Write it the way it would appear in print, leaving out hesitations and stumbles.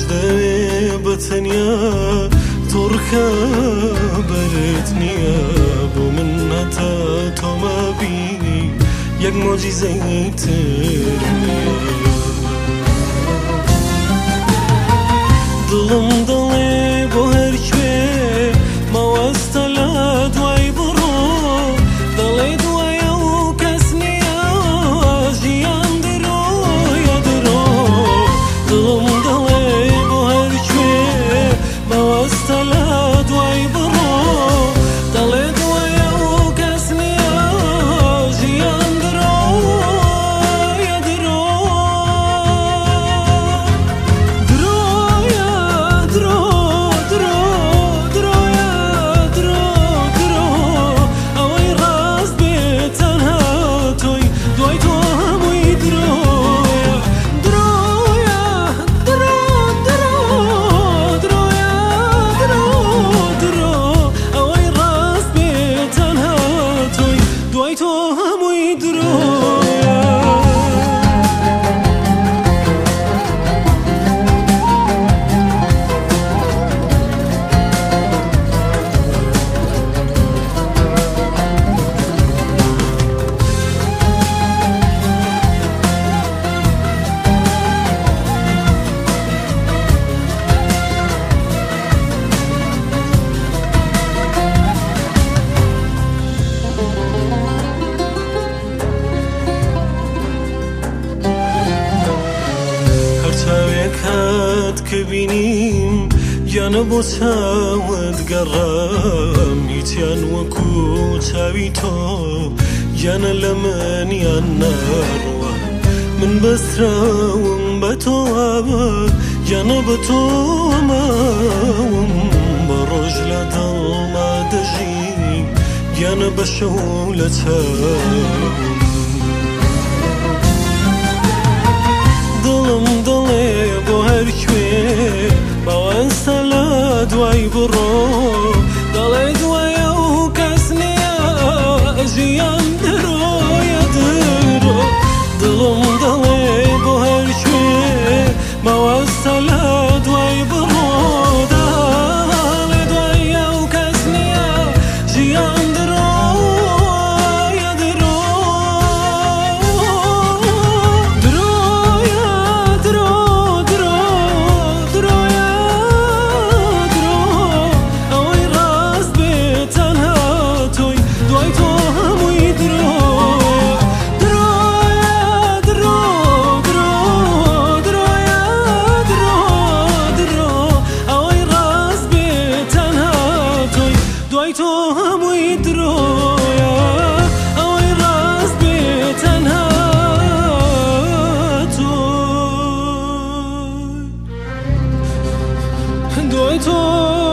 مجدي بتنيا تركا برتنيا بو منتا توما بي يك معجزة ترنيا دلم دلي بو هركوي ما واستلا دواي برو دلي دواي وكسنيا جيان درو يا درو دلم دلي بو هركوي ما واستلا دواي برو دلي دواي وكسنيا جيان درو يا درو درو يا درو كبينيم يانا بوساود قرام يتيان وكو تاويتو يانا لمن يانا روا من بسراوم بتوابا يانا بتواماوم برجل ضلما دجي يانا بشولتاوم ظلم ضلي بو هركوي باوانسلا دواي برو ضلي دواي وكسنيا جيان درو يا درو ظلم ضلي بو هركوي باوانسلا دواي برو ضلي دواي وكسنيا جيان درو يا درو تو